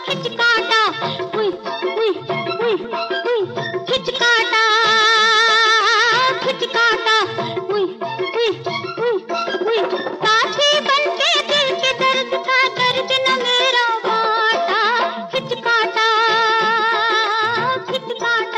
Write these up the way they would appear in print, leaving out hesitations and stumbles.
खिच काटा, उई उई उई उई, खिच काटा, खिच काटा, उई उई उई उई, साथी बनके दिल के दर्द का दर्द न मेरा बाटा, खिच काटा, खिच काटा।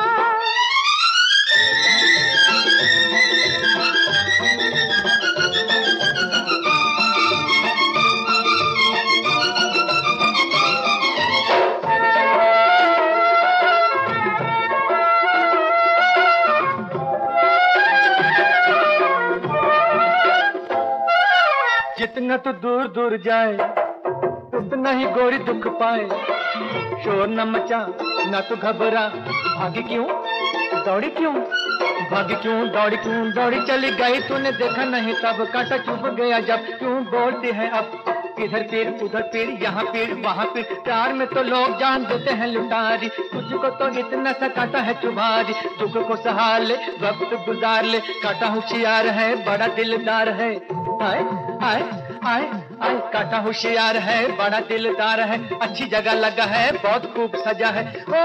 जितना तो दूर दूर जाए उतना ही गोरी दुख पाए, शोर न मचा ना तो घबरा, भागी क्यों दौड़ी क्यों, भागी क्यों दौड़ी चली गई, तूने देखा नहीं तब कांटा चुभ गया जब, क्यों बोलती है अब इधर पीर उधर पीर, यहाँ पीर वहाँ पीर, प्यार में तो लोग जान देते हैं लुटारी, तुझको तो इतना सा कांटा है चुभारी, दुख को सहार ले वक्त गुजार ले, कांटा होशियार है बड़ा दिलदार है, आए आए आए आए, कांटा होशियार है बड़ा दिलदार है, अच्छी जगह लगा है बहुत खूब सजा है, ओ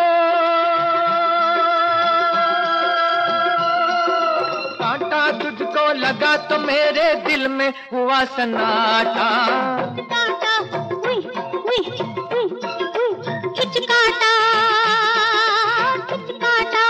कांटा तुझको लगा तो मेरे दिल में हुआ सन्नाटा, काटा, उई उई उई उई, खिच काटा, खिच काटा।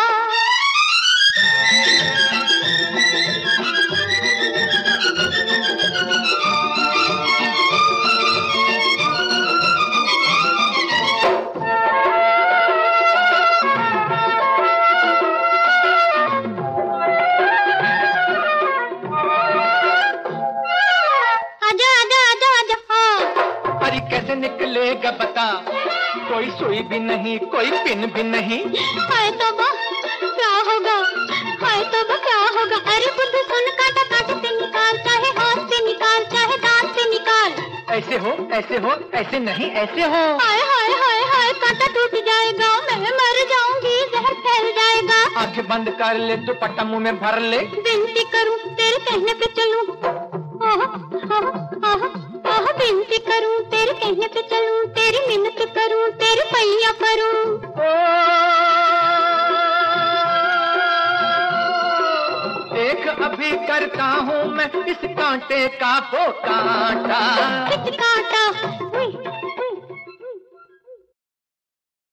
कैसे निकलेगा बता, कोई सुई भी नहीं कोई पिन भी नहीं, हाय तौबा क्या होगा, हाय तौबा क्या होगा, अरे बुद्धू सुन, काटा काट से निकाल, चाहे हाथ से निकाल चाहे दांत से निकाल, ऐसे हो ऐसे नहीं ऐसे हो, हाय हाय हाय हाय, कांटा टूट जाएगा मैं मर जाऊंगी, जहर फैल जाएगा, आंखें बंद कर ले दुपट्टा मुंह में भर ले, विनती करूं तेरे कहने पे चलूं, आह आह आह आह, विनती करूं तेरे कहने पे चलूं, तेरी मिन्नत करूं तेरे पैया परूं, देख अभी करता हूँ मैं इस कांटे का वो कांटा, खिच